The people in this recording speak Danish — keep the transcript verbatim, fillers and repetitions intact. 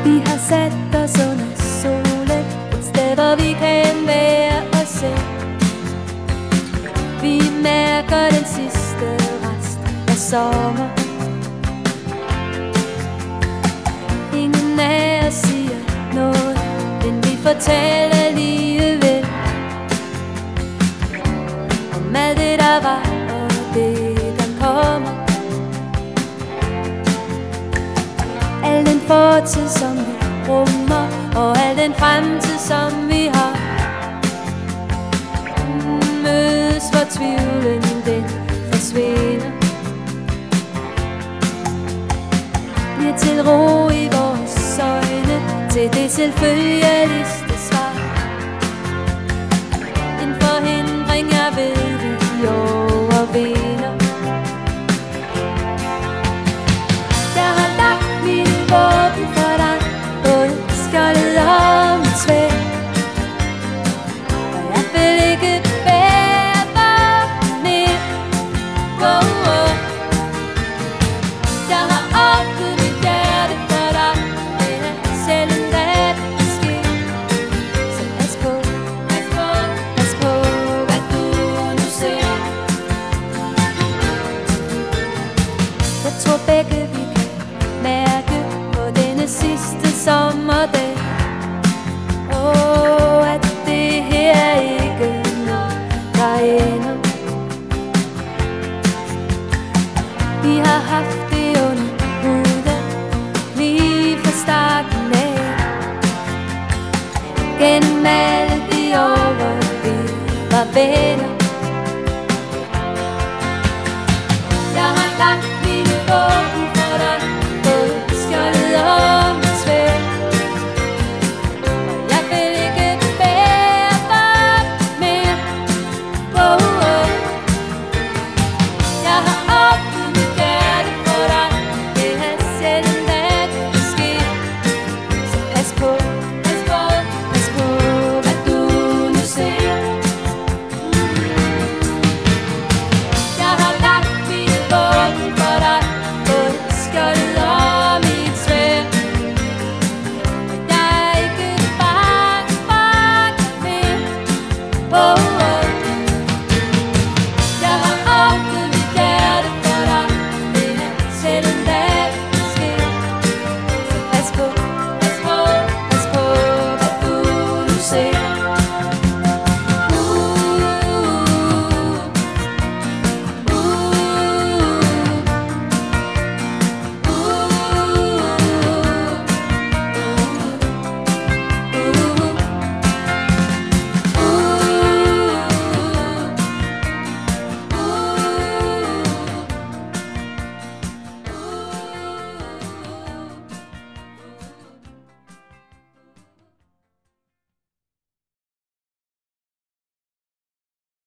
Vi har sat os under solen, et sted hvor vi kan være os selv. Vi mærker den sidste rest af sommer. Ingen af os siger noget, men vi fortæller alligevel om alt det der var og det der kommer. Al den fortid som vi rummer, og al den fremtid som vi har, mødes hvor tvivlen den forsvinder. Bliver til ro i vores øjne, til det selvfølgeligste svar. En forhindring jeg ved vi overvinder. Jeg har lagt mine våben for dig, både skjoldet og mit sværd. Og jeg vil ikke bære dig mere. Wow, wow. Jeg har åbnet mit hjerte for dig, men er sjældent hvad det sker. Så pas på, pas på, pas på, hvad du nu ser. Jeg tror begge vi kan mærke på denne sidste sommerdag, oh, at det her ikke er noget, der ender. Vi har haft det under huden lige fra starten af. Gennem alle de år, hvor vi var venner. Jeg har lagt